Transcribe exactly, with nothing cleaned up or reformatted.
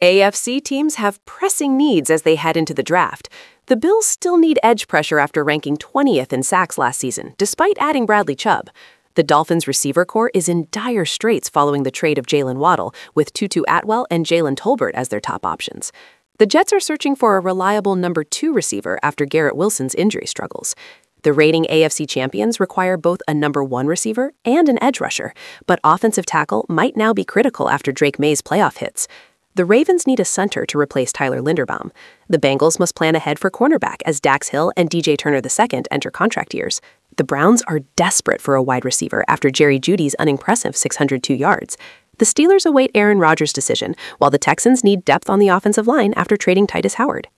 A F C teams have pressing needs as they head into the draft. The Bills still need edge pressure after ranking twentieth in sacks last season, despite adding Bradley Chubb. The Dolphins' receiver corps is in dire straits following the trade of Jalen Waddle, with Tutu Atwell and Jalen Tolbert as their top options. The Jets are searching for a reliable number two receiver after Garrett Wilson's injury struggles. The reigning A F C champions require both a number one receiver and an edge rusher, but offensive tackle might now be critical after Drake May's playoff hits. The Ravens need a center to replace Tyler Linderbaum. The Bengals must plan ahead for cornerback as Dax Hill and D J Turner the second enter contract years. The Browns are desperate for a wide receiver after Jerry Jeudy's unimpressive six hundred two yards. The Steelers await Aaron Rodgers' decision, while the Texans need depth on the offensive line after trading Titus Howard.